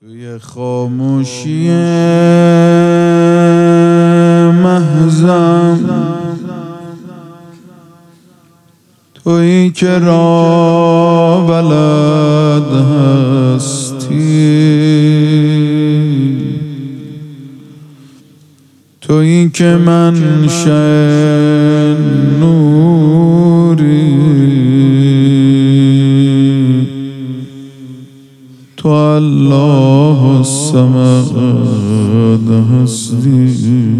توی خاموشی محضم، تویی که را بلد هستی، تویی که منشأ نوری، تو الله الصمد هستی.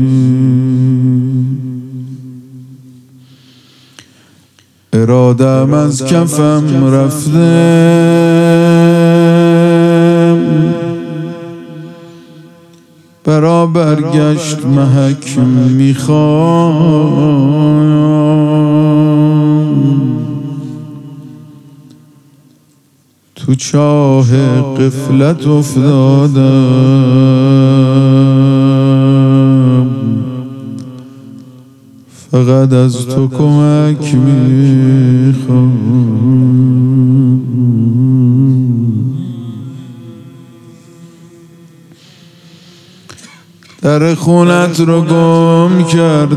ارادم از کفم رفته، برا برگشت محک میخوام، تو چاه غفلت افتادم، فقط از تو کمک میخوام. در خونت رو گم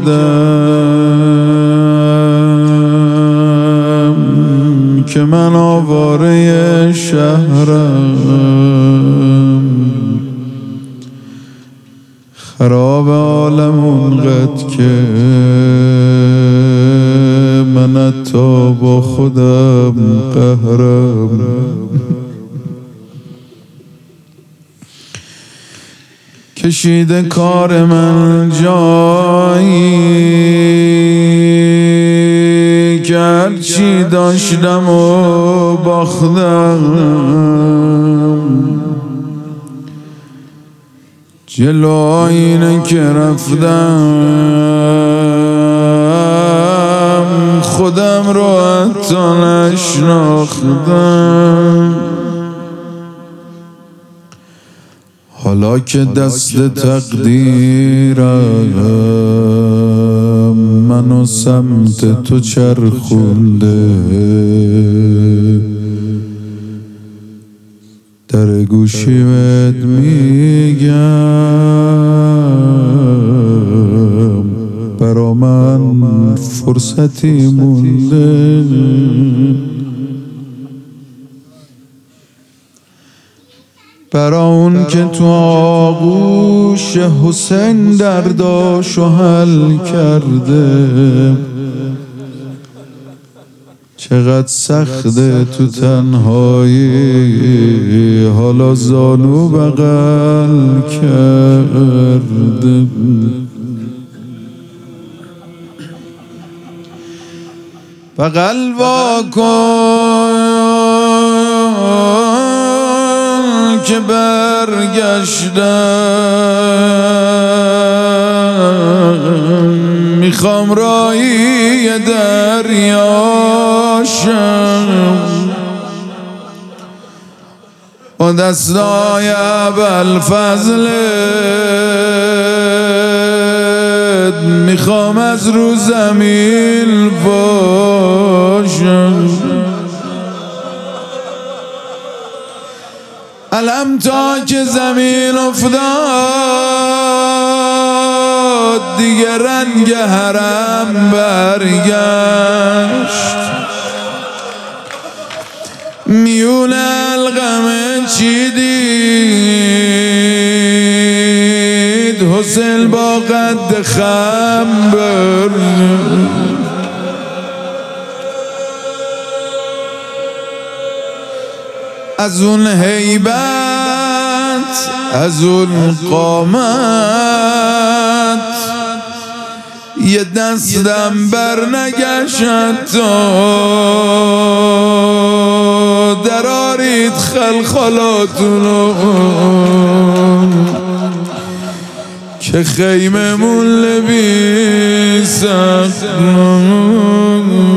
کردم که من آواره شهرم، خراب عالم اونقدر که من حتی با خودم قهرم. کشیده کار من جایی که هرچی داشتم و باختم، جلو آینه که رفتم، خودم رو حتی نشناختم. حالا که دست تقدیرم منو سمت تو چرخونده، در گوشی بهت میگم برا من فرصتی مونده. برا اون که تو آغوش حسین درداشو حل کرده، چقدر سخته تو تنهایی حالا زانو بغل کرده. بغل واکن که برگشتم، میخوام راهی دریاشم، با دستای ابوالفضلت میخوام از رو زمین باشم. علم تا که زمین افتاد، دیگه رنگ حرم برگشت، میون القمه چیدید حسین با قد خم برگشت. از اون هیبت، از اون قامت، یه دستم بر نگشت تا درارید خلخالاتونو که خیممون لبی سخت